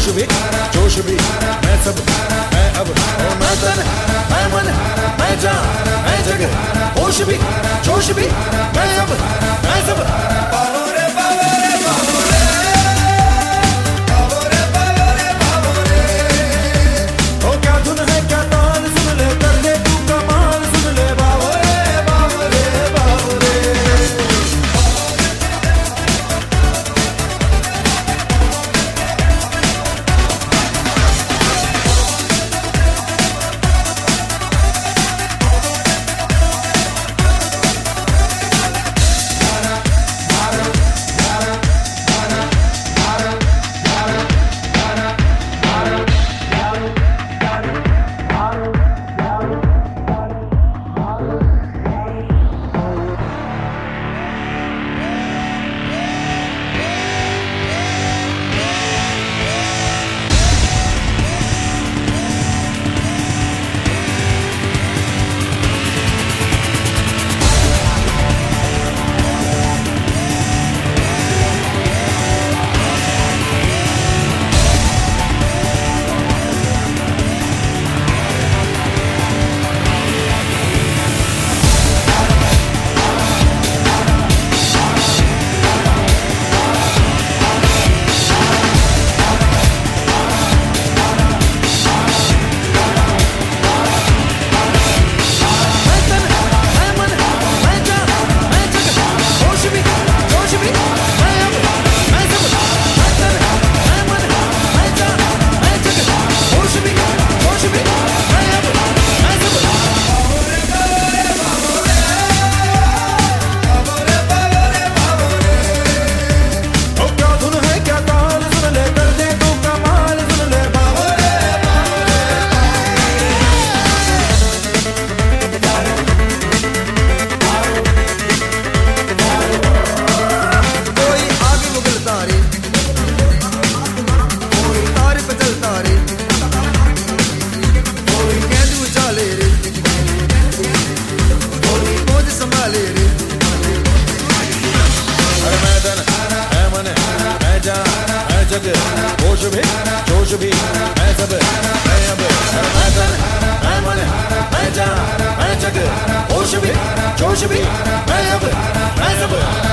भी जोश भी मैं सब मैं अब ओ मैं तन मैं मन मैं जान मैं जगह होश भी जोश भी मैं अब मैं सब होश भी जोश भी मैं सब मैं अब मैं तन मैं मन मैं जान मैं जग होश भी जोश भी मैं अब मैं सब